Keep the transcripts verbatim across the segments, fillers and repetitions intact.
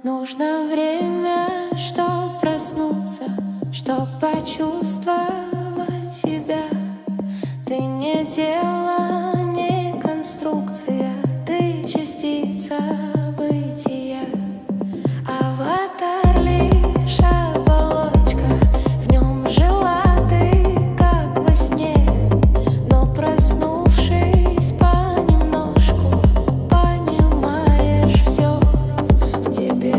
Нужно время, чтоб проснуться, чтоб почувствовать себя. Ты не тело, не конструкция, ты частица бытия. Аватар лишь оболочка, в нем жила ты, как во сне. Но проснувшись понемножку, понимаешь все в тебе.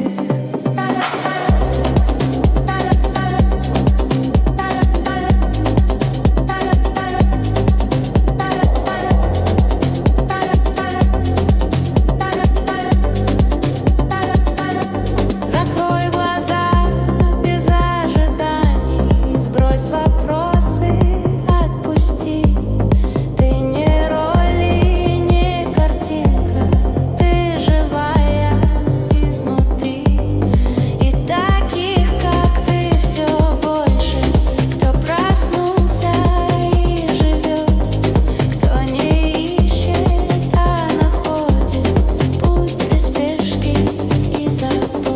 Закрой глаза без ожиданий, сбрось вопросы, отпусти. Ты не роль и не картинка, ты живая изнутри. И таких, как ты, все больше, кто проснулся и живет, кто не ищет, а находит путь без спешки и забот.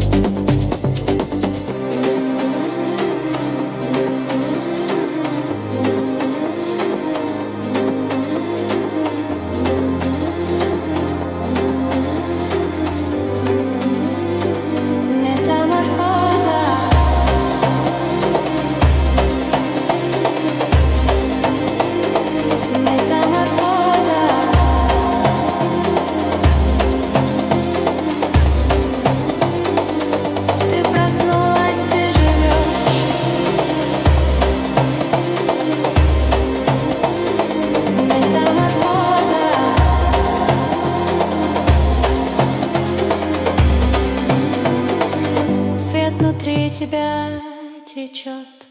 Метаморфоза. Метаморфоза. Ты проснулась, ты живешь. Метаморфоза. Свет внутри тебя течет.